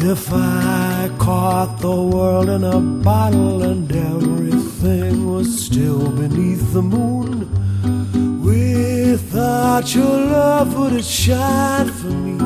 If I caught the world in a bottle and everything was still beneath the moon, without your love would it shine for me?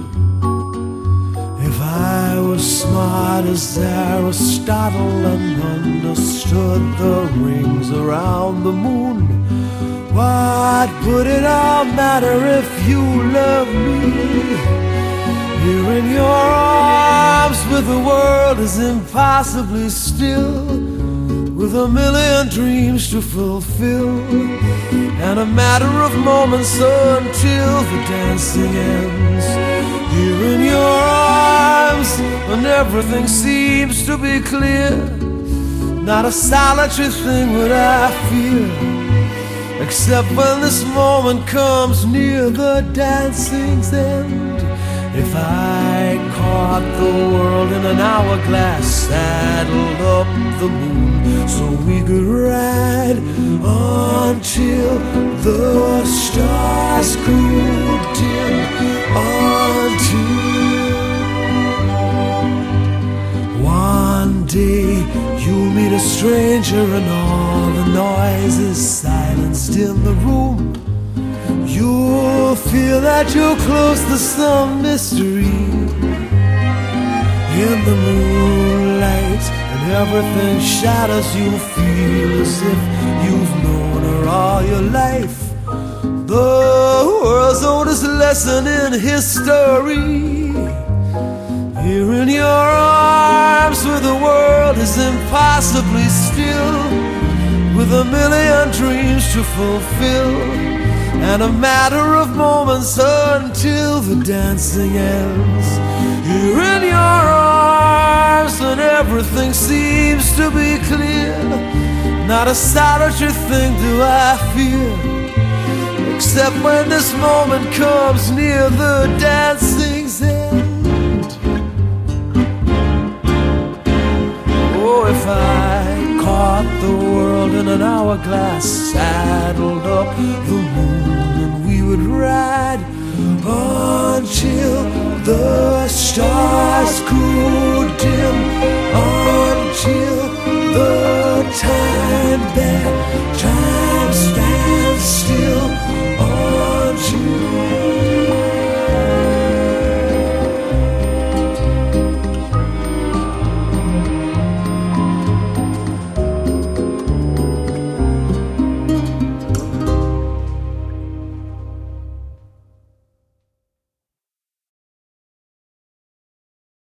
If I was smart as Aristotle and understood the rings around the moon, what would it all matter if you loved me? Here in your arms with the world is impossibly still, with a million dreams to fulfill, and a matter of moments until the dancing ends. Here in your arms when everything seems to be clear, not a solitary thing would I fear, except when this moment comes near the dancing's end. If I caught the world in an hourglass, saddled up the moon so we could ride until the stars grew dim, until one day you meet a stranger and all the noise is silenced in the room. You'll feel that you're close to some mystery in the moonlight, and everything shatters. You'll feel as if you've known her all your life. The world's oldest lesson in history. Here in your arms where the world is impossibly still, with a million dreams to fulfill, and a matter of moments until the dancing ends. Here in your arms when everything seems to be clear, not a solitary thing do I fear, except when this moment comes near the dancing's end. Oh, if I caught the world in an hourglass, saddled up the moon, we would ride until the stars grew dim, until